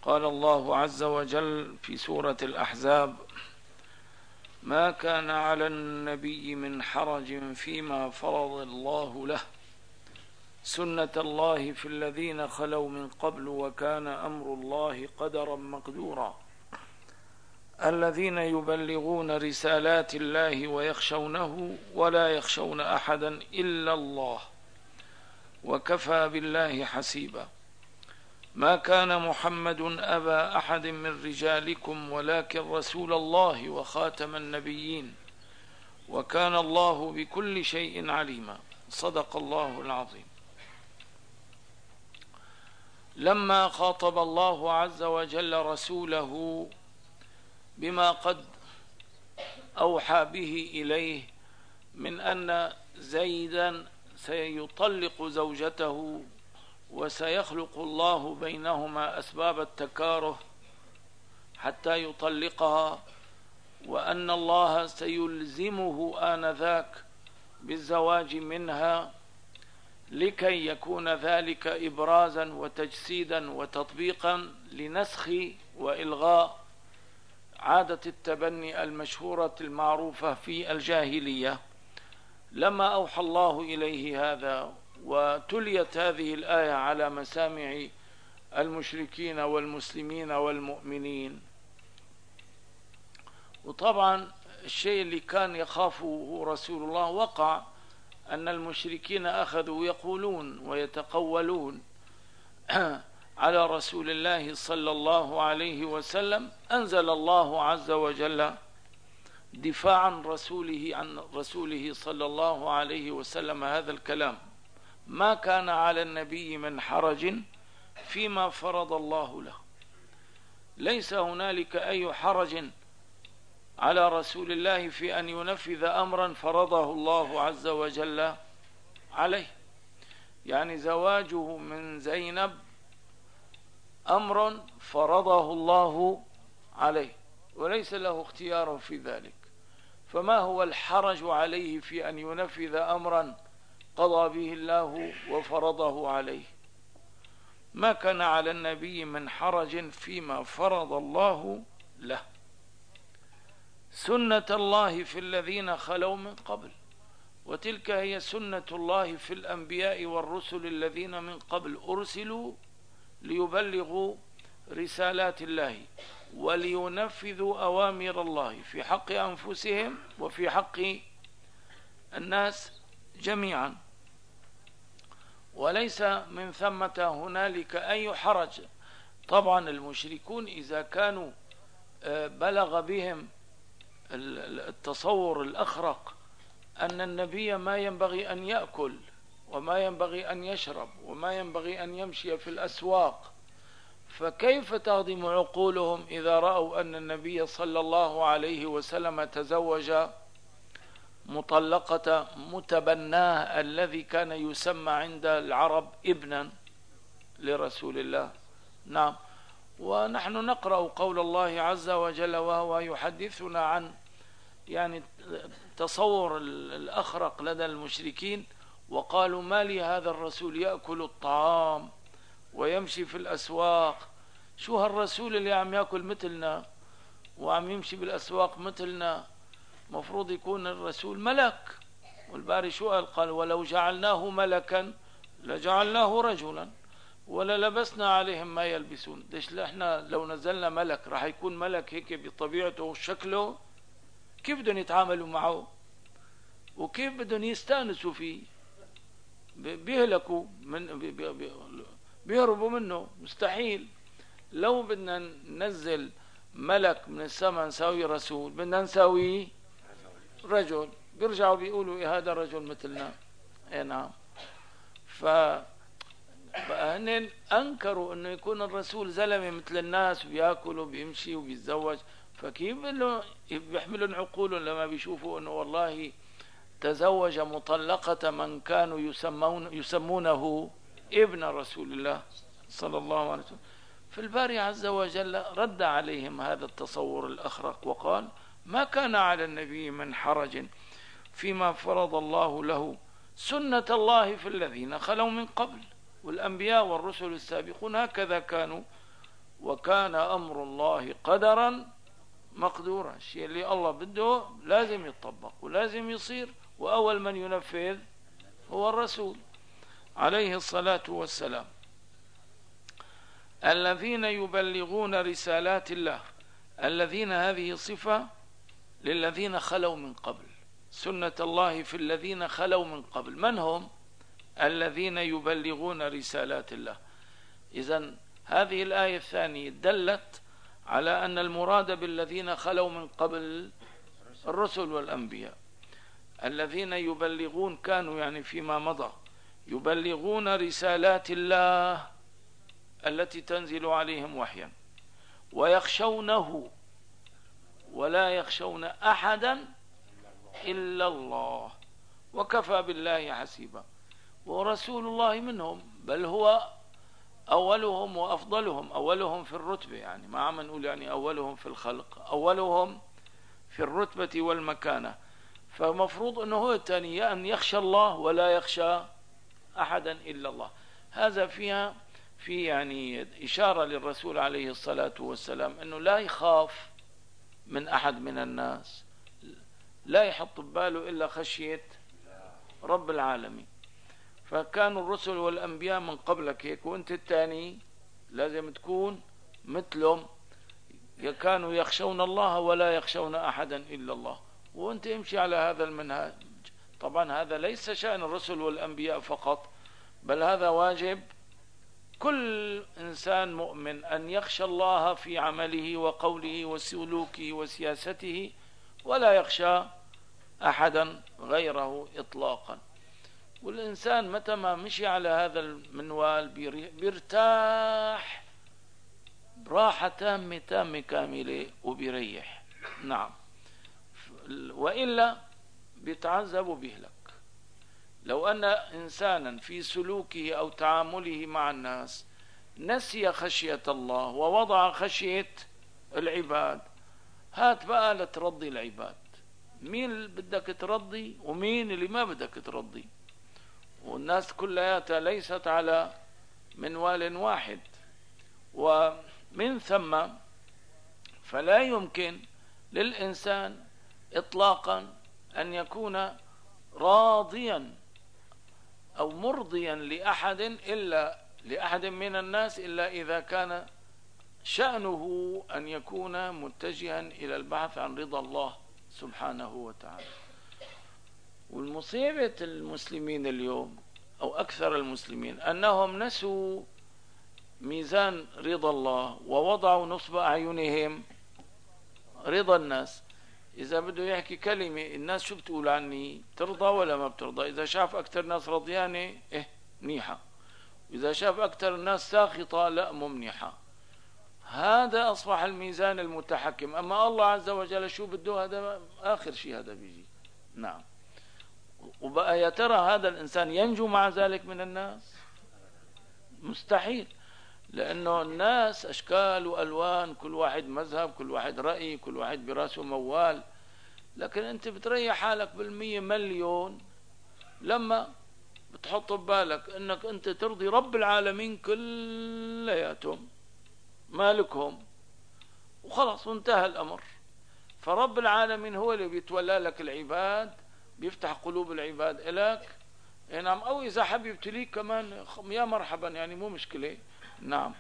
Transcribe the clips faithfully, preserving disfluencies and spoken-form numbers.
قال الله عز وجل في سورة الأحزاب: ما كان على النبي من حرج فيما فرض الله له، سنة الله في الذين خلوا من قبل وكان أمر الله قدرا مقدورا. الذين يبلغون رسالات الله ويخشونه ولا يخشون أحدا إلا الله وكفى بالله حسيبا. ما كان محمد أبا أحد من رجالكم ولكن رسول الله وخاتم النبيين وكان الله بكل شيء عليما. صدق الله العظيم. لما خاطب الله عز وجل رسوله بما قد أوحى به إليه من أن زيدا سيطلق زوجته وسيخلق الله بينهما أسباب التكاره حتى يطلقها، وأن الله سيلزمه آنذاك بالزواج منها لكي يكون ذلك إبرازا وتجسيدا وتطبيقا لنسخ وإلغاء عادة التبني المشهورة المعروفة في الجاهلية. لما أوحى الله إليه هذا وتليت هذه الآية على مسامع المشركين والمسلمين والمؤمنين، وطبعا الشيء اللي كان يخافه رسول الله وقع، أن المشركين أخذوا يقولون ويتقولون على رسول الله صلى الله عليه وسلم. أنزل الله عز وجل دفاعا رسوله عن رسوله صلى الله عليه وسلم هذا الكلام: ما كان على النبي من حرج فيما فرض الله له. ليس هنالك أي حرج على رسول الله في أن ينفذ أمرا فرضه الله عز وجل عليه. يعني زواجه من زينب أمر فرضه الله عليه وليس له اختيار في ذلك، فما هو الحرج عليه في أن ينفذ أمرا قضى به الله وفرضه عليه؟ ما كان على النبي من حرج فيما فرض الله له، سنة الله في الذين خلوا من قبل، وتلك هي سنة الله في الأنبياء والرسل الذين من قبل أرسلوا ليبلغوا رسالات الله ولينفذوا أوامر الله في حق أنفسهم وفي حق الناس جميعا. وليس من ثمة هنالك أي حرج. طبعا المشركون إذا كانوا بلغ بهم التصور الأخرق أن النبي ما ينبغي أن يأكل وما ينبغي أن يشرب وما ينبغي أن يمشي في الأسواق، فكيف تهضم عقولهم إذا رأوا أن النبي صلى الله عليه وسلم تزوج مطلقة متبناه الذي كان يسمى عند العرب ابنا لرسول الله؟ نعم. ونحن نقرأ قول الله عز وجل وهو يحدثنا عن يعني تصور الأخرق لدى المشركين: وقالوا ما لي هذا الرسول يأكل الطعام ويمشي في الأسواق. شو هالرسول اللي عم يأكل مثلنا وعم يمشي بالأسواق مثلنا؟ مفروض يكون الرسول ملك. والباري شو قال؟ قال: ولو جعلناه ملكا لجعلناه رجلا وللبسنا عليهم ما يلبسون. ليش احنا لو نزلنا ملك راح يكون ملك هيك بطبيعته وشكله؟ كيف بدهم يتعاملوا معه وكيف بدهم يستانسوا فيه؟ بيهلكوا من بيهربوا منه. مستحيل. لو بدنا ننزل ملك من السماء نساوي رسول، بدنا نساوي رجل. بيرجعوا بيقولوا إيه هذا رجل مثلنا. اي نعم. ف فهن أنكروا أنه يكون الرسول زلمة مثل الناس وبيأكل وبيمشي وبيتزوج، فكيف بيحملون عقولهم لما بيشوفوا أنه والله تزوج مطلقة من كانوا يسمون يسمونه ابن رسول الله صلى الله عليه وسلم. فالباري عز وجل رد عليهم هذا التصور الأخرق وقال: ما كان على النبي من حرج فيما فرض الله له، سنة الله في الذين خلوا من قبل. والأنبياء والرسل السابقون هكذا كانوا وكان أمر الله قدرا مقدورا. الشيء اللي الله بده لازم يتطبق ولازم يصير، وأول من ينفذ هو الرسول عليه الصلاة والسلام. الذين يبلغون رسالات الله، الذين هذه صفة للذين خلوا من قبل، سنة الله في الذين خلوا من قبل. من هم الذين يبلغون رسالات الله؟ إذن هذه الآية الثانية دلت على أن المراد بالذين خلوا من قبل الرسل والأنبياء. الذين يبلغون كانوا يعني فيما مضى يبلغون رسالات الله التي تنزل عليهم وحيا، ويخشونه ولا يخشون أحدا إلا الله، وكفى بالله حسيبا. ورسول الله منهم، بل هو أولهم وأفضلهم، أولهم في الرتبة، يعني ما عم نقول يعني أولهم في الخلق، أولهم في الرتبة والمكانة. فمفروض أنه هو الثاني أن يخشى الله ولا يخشى أحدا إلا الله. هذا فيها في يعني إشارة للرسول عليه الصلاة والسلام أنه لا يخاف من أحد من الناس، لا يحط بباله إلا خشية رب العالمين. فكانوا الرسل والأنبياء من قبلك هيك، وانت الثاني لازم تكون مثلهم، كانوا يخشون الله ولا يخشون أحدا إلا الله، وانت امشي على هذا المنهج. طبعا هذا ليس شأن الرسل والأنبياء فقط، بل هذا واجب كل إنسان مؤمن أن يخشى الله في عمله وقوله وسلوكه وسياسته، ولا يخشى أحدا غيره إطلاقا. والإنسان متى ما مشي على هذا المنوال بيرتاح راحة تامة تامة كاملة وبيريح. نعم، وإلا بيتعذب وبيهلك. لو أن إنسانا في سلوكه أو تعامله مع الناس نسي خشية الله ووضع خشية العباد، هات بقى لترضي العباد. مين اللي بدك ترضي ومين اللي ما بدك ترضي؟ والناس كلها ليست على منوال واحد. ومن ثم فلا يمكن للإنسان إطلاقا أن يكون راضيا أو مرضيا لأحد إلا لأحد من الناس إلا إذا كان شأنه أن يكون متجها إلى البحث عن رضا الله سبحانه وتعالى. والمصيبة المسلمين اليوم أو أكثر المسلمين أنهم نسوا ميزان رضا الله ووضعوا نصب أعينهم رضا الناس. إذا بده يحكي كلمة الناس شو بتقول عني، ترضى ولا ما بترضى؟ إذا شاف أكثر ناس رضيانة إيه منيحة، وإذا شاف أكثر الناس ساخطة لا مو منيحة. هذا أصبح الميزان المتحكم. أما الله عز وجل شو بده؟ هذا آخر شيء هذا بيجي. نعم. وبقى يا ترى هذا الإنسان ينجو مع ذلك من الناس؟ مستحيل، لأنه الناس أشكال وألوان، كل واحد مذهب، كل واحد رأي، كل واحد براسه موال. لكن أنت بتريح حالك بالمية مليون لما بتحط ببالك أنك أنت ترضي رب العالمين كلياتهم مالكهم، وخلاص وانتهى الأمر. فرب العالمين هو اللي بيتولى لك العباد، بيفتح قلوب العباد إليك. نعم. أو إذا حب يبتليك كمان يا مرحبا، يعني مو مشكلة. نعم.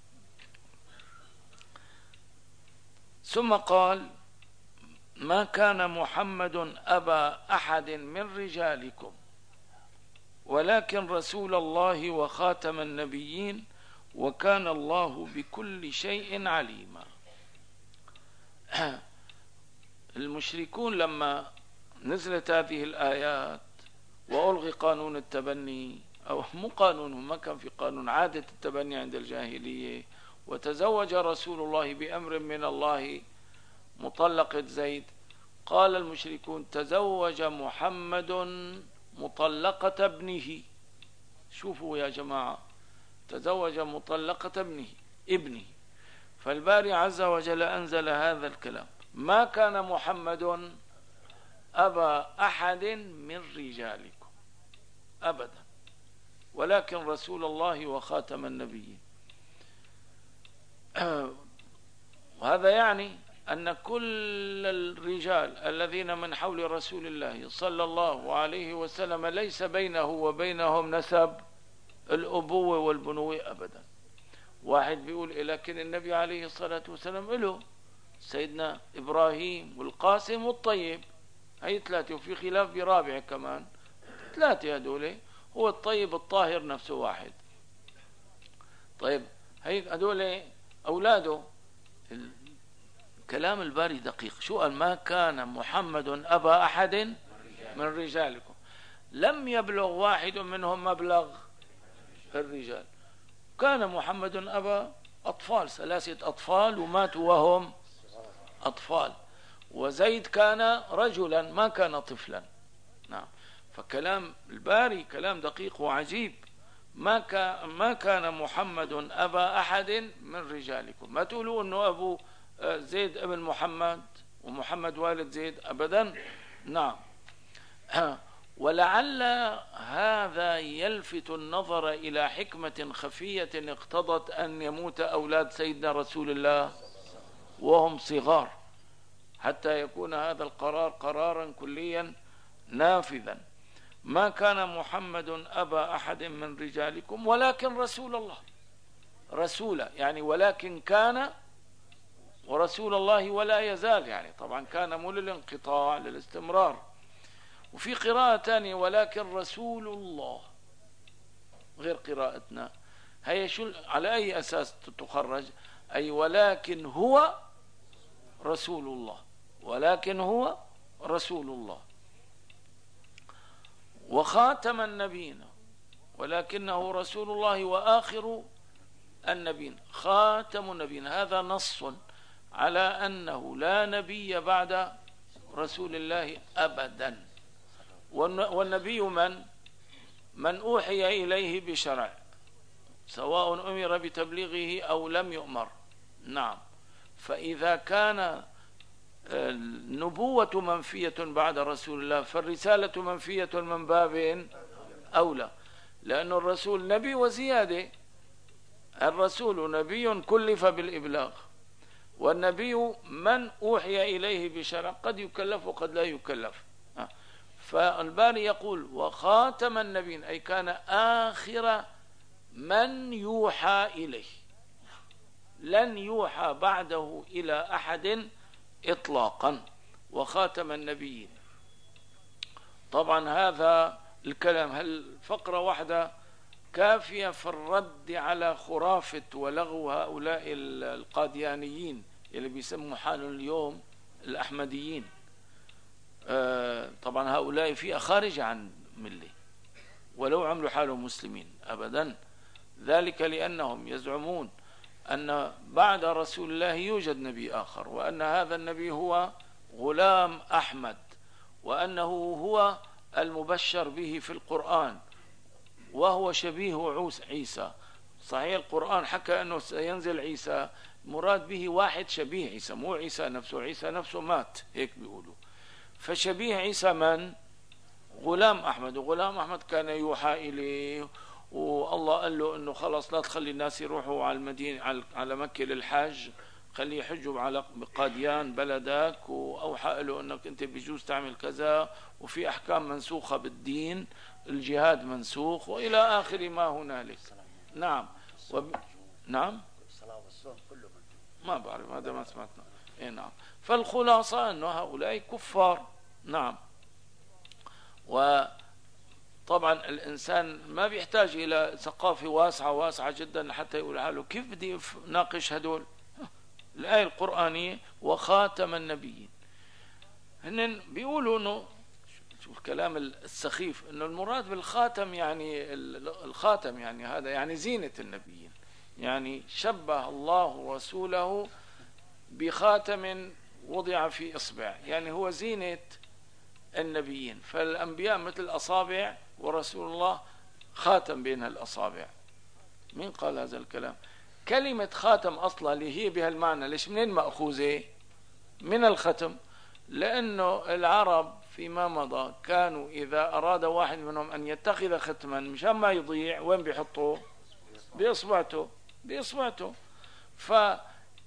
ثم قال: ما كان محمد أبا أحد من رجالكم ولكن رسول الله وخاتم النبيين وكان الله بكل شيء عليما. المشركون لما نزلت هذه الآيات وألغي قانون التبني، أو مو قانون، ما كان في قانون، عادة التبني عند الجاهلية، وتزوج رسول الله بأمر من الله مطلقة زيد، قال المشركون: تزوج محمد مطلقة ابنه. شوفوا يا جماعة، تزوج مطلقة ابنه ابنه فالباري عز وجل أنزل هذا الكلام: ما كان محمد أبا أحد من رجالكم أبدا ولكن رسول الله وخاتم النبيين. هذا يعني أن كل الرجال الذين من حول رسول الله صلى الله عليه وسلم ليس بينه وبينهم نسب الأبوة والبنوة أبدا. واحد بيقول لكن النبي عليه الصلاة والسلام له سيدنا إبراهيم والقاسم والطيب، هي ثلاثة، وفي خلاف برابع كمان، ثلاثة هدول، هو الطيب الطاهر نفسه واحد. طيب هي هدول أولاده. كلام الباري دقيق. شو قال؟ ما كان محمد أبا أحد من رجالكم. لم يبلغ واحد منهم مبلغ الرجال. كان محمد أبا أطفال، ثلاثة أطفال وماتوا وهم أطفال، وزيد كان رجلا ما كان طفلا. نعم. فكلام الباري كلام دقيق وعجيب. ما كان ما كان محمد أبا أحد من رجالكم. ما تقولوا أنه أبو زيد ابن محمد ومحمد والد زيد أبدا. نعم. ولعل هذا يلفت النظر إلى حكمة خفية اقتضت أن يموت أولاد سيدنا رسول الله وهم صغار، حتى يكون هذا القرار قرارا كليا نافذا. ما كان محمد أبا أحد من رجالكم ولكن رسول الله. رسولا يعني ولكن كان، ورسول الله ولا يزال، يعني طبعا كان مو للانقطاع للاستمرار. وفي قراءة ثانية ولكن رسول الله غير قراءتنا. هي شو على أي أساس تخرج؟ أي ولكن هو رسول الله، ولكن هو رسول الله وخاتم النبيين، ولكنه رسول الله وآخر النبيين، خاتم النبيين. هذا نص على أنه لا نبي بعد رسول الله أبدا. والنبي من من أوحي إليه بشرع، سواء أمر بتبليغه أو لم يؤمر. نعم. فإذا كان النبوة منفية بعد رسول الله فالرسالة منفية من باب أولى، لأن الرسول نبي وزيادة. الرسول نبي كلف بالإبلاغ، والنبي من أوحي إليه بشرع، قد يكلف وقد لا يكلف. فالباري يقول وخاتم النبيين، أي كان آخر من يوحى إليه، لن يوحى بعده إلى أحد إطلاقا، وخاتم النبيين. طبعا هذا الكلام، هل فقرة واحدة كافية في الرد على خرافة ولغو هؤلاء القاديانيين اللي بيسموا حالهم اليوم الأحمديين. آه طبعا هؤلاء فئة خارجة عن ملة ولو عملوا حالهم مسلمين أبدا. ذلك لأنهم يزعمون أن بعد رسول الله يوجد نبي آخر، وأن هذا النبي هو غلام أحمد، وأنه هو المبشر به في القرآن، وهو شبيه عيسى. صحيح القرآن حكى أنه سينزل عيسى، مراد به واحد شبيه عيسى، مو عيسى نفسه. عيسى نفسه مات، هيك بيقولوا. فشبيه عيسى من؟ غلام أحمد. وغلام أحمد كان يوحى إليه، والله قال له أنه خلاص لا تخلي الناس يروحوا على المدينة على مكة للحج، خليه يحجوا على قاديان بلدك، وأوحى له أنك أنت بيجوز تعمل كذا، وفي أحكام منسوخة بالدين، الجهاد منسوخ، وإلى آخر ما هنالك. نعم. وب... نعم الصلاة والصوم كله ما بعرف، هذا ما سمعتنا. إيه نعم. فالخلاصة أنه هؤلاء كفار. نعم. وطبعا الإنسان ما بيحتاج إلى ثقافة واسعة واسعة جدا حتى يقول حاله كيف بدي ناقش هدول. الآية القرآنية وخاتم النبيين، هن بيقولوا أنه شو الكلام السخيف، أنه المراد بالخاتم يعني الخاتم يعني هذا يعني زينة النبيين، يعني شبه الله رسوله بخاتم وضع في إصبع، يعني هو زينة النبيين. فالأنبياء مثل أصابع، ورسول الله خاتم بين الأصابع. مين قال هذا الكلام؟ كلمة خاتم أصلا اللي هي بهالمعنى ليش منين مأخوذة؟ من الختم. لأنه العرب فيما مضى كانوا إذا أراد واحد منهم أن يتخذ ختما مشان ما يضيع، وين بيحطوه؟ بإصبعته، بإصبعته.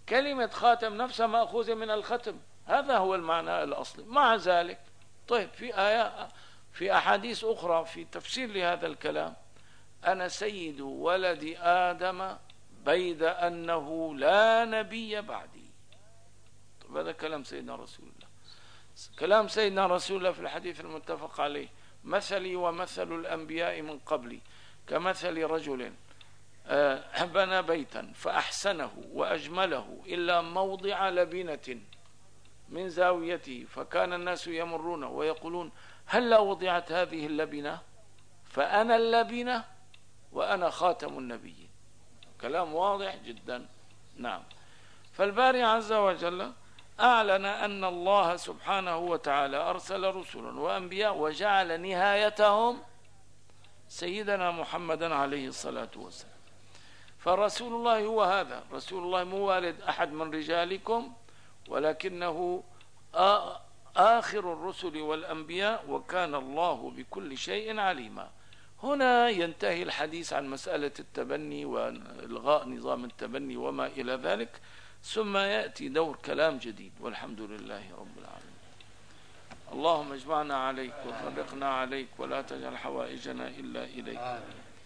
كلمة خاتم نفسها مأخوذة من الختم، هذا هو المعنى الأصلي. مع ذلك طيب في آيات في أحاديث أخرى في تفسير لهذا الكلام: أنا سيد ولد آدم بيد أنه لا نبي بعدي. طيب هذا كلام سيدنا رسول الله. كلام سيدنا رسول الله في الحديث المتفق عليه: مثلي ومثل الأنبياء من قبلي كمثل رجل بنى بيتا فأحسنه وأجمله إلا موضع لبنة من زاويته، فكان الناس يمرون ويقولون: هلا وضعت هذه اللبنة؟ فأنا اللبنة وأنا خاتم النبيين. كلام واضح جدا. نعم. فالباري عز وجل أعلن أن الله سبحانه وتعالى أرسل رسلا وأنبياء وجعل نهايتهم سيدنا محمدا عليه الصلاة والسلام. فرسول الله هو هذا، رسول الله مو والد أحد من رجالكم، ولكنه آخر الرسل والأنبياء، وكان الله بكل شيء عليما. هنا ينتهي الحديث عن مسألة التبني وإلغاء نظام التبني وما إلى ذلك، ثم يأتي دور كلام جديد، والحمد لله رب العالمين. اللهم اجمعنا عليك وفرقنا عليك، ولا تجعل حوائجنا إلا إليك.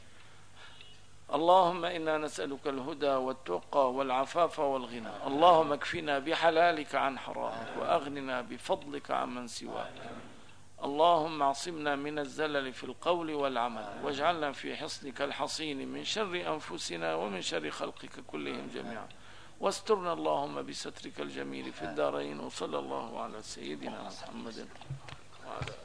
اللهم إنا نسألك الهدى والتقى والعفاف والغنى. اللهم اكفنا بحلالك عن حرامك، وأغننا بفضلك عن من سواك. اللهم اعصمنا من الزلل في القول والعمل، واجعلنا في حصنك الحصين من شر أنفسنا ومن شر خلقك كلهم جميعا، واسترنا اللهم بسترك الجميل في الدارين. وصلى الله على سيدنا محمد وعلى